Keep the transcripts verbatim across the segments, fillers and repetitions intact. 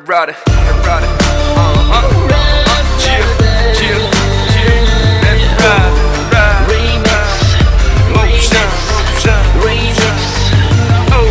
ride it, ride it. Uh-huh. Chill, chill, chill. Let's ride, ride. Remix, Motion, motion, remix. oh.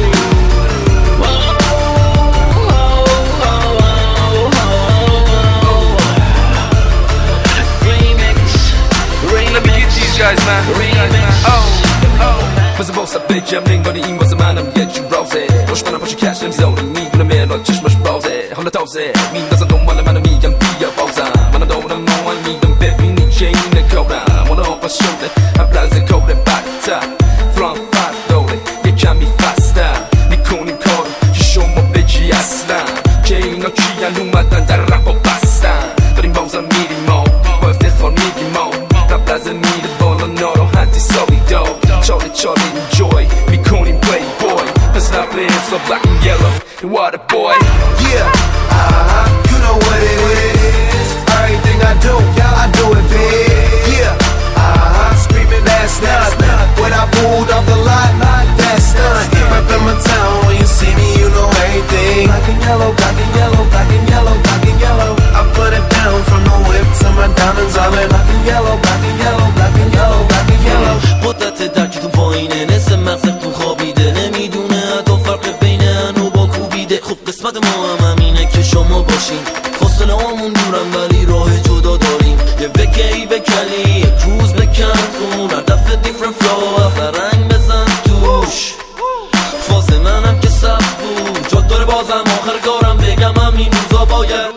Let me get these guys, man. Oh, oh. Bez bossa bycia mingoli im was manam get you rose. Roshana push cash and zone me gonna man on just much pose. Hold the toes. Me doesn't don't want man me young be a bossa. Man I don't know I need them baby need chain the cobra. Wanna off my shoulder. I blast the code and back top. Front five dolly. You can be faster. Me calling call. You show my bitch yasla. Chain no chia luma tan rapo pasta. But in bosa meeting mo. Birthday for me mo. That doesn't need a ball on no handy so we do. Charlie, Charlie, enjoy. Me calling playboy. Let's not play so black and yellow. And what a boy. Yeah, uh-huh, you know what it is. Everything I do, yeah, I do it big. Yeah, uh-huh, screaming that's not. When I pulled off the lot, that's done. Reppin' my town, when you see me, you know everything. Black and yellow, black and yellow, black and yellow, black and yellow. I put it down from the whip to my diamonds all in black and yellow, black and yellow, black and yellow, black and yellow. قدرت درکتون پایینه نصف مغزتون خوابیده نمیدونه حتی فرق بین انو با کوبیده خب قسمت ما هم همینه که شما باشین فاصله همون دورم ولی راه جدا داریم یه وکی بکلی یک روز بکن خون هر دفعه دیفرنت فلو اصلا رنگ بزن توش فاز منم که سخت بود جاد داره بازم آخر کارم بگم همین روزا باید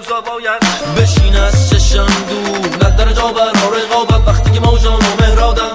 بشین از چشم دور نداره جا برا رقابت وقتی که موجان و مهرادم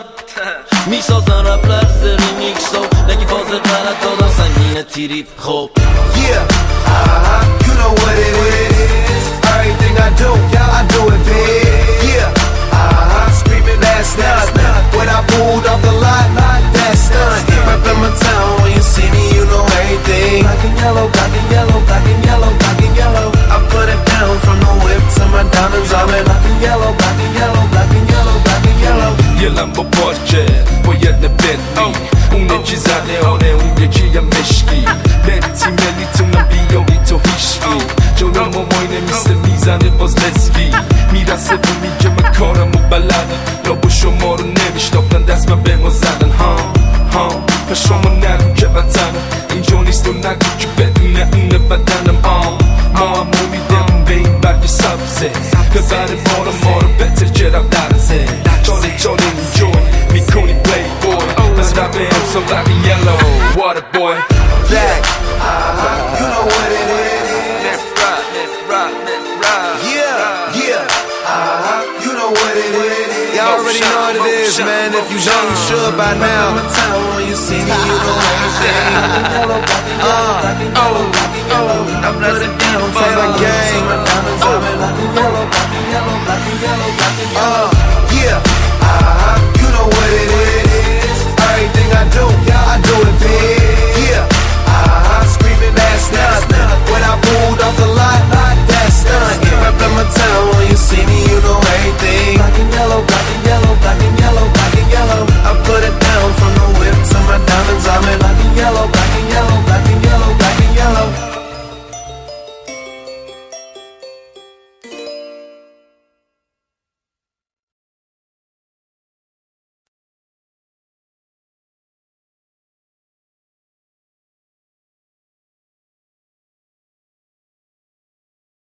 میسازن رپ لرز ریمیکس و نگی فاز غلط دادم سنگین تیریب خب Yeah, uh-huh, you know what it is. Everything I do, yeah, I do it big. Yeah, uh-huh, screaming that's not. When I pulled off the lot, that's done. Reppin' my town, when you see me, you know everything. Black and yellow, black and yellow, black and yellow, black and yellow. I put it down from the whip to my diamonds all in black and yellow, black and yellow, black and yellow, black and yellow. یه لمبو پارچه باید نبدی اونه چی زده آره اون یکی هم مشکی ملیتی ملیتونم بیاری تو هیشکی جلو ماماینه میسته میزنه باز لسکی میرسه و میگه من کارم و بلدم لابو شما رو نمیشتاختن دست من به ما زدن ها ها و شما نگو که وطنم اینجا نیست و نگو که بدونه اونه بدنم آم ما هم امیدم به این برگ سبزه که بر بار ما رو بهتر جرم درزه Charlie, Charlie, enjoy. Me Coney playboy. Let's not be so black and yellow. What a boy. Black, uh-huh, you know what it is. Let's ride, let's ride, let's ride. Yeah, yeah, uh-huh, you know what it is. Y'all already know what it is, man. If you don't, you should by now. When you see me, you know everything. Uh, oh, oh, I'm blessed down for the game.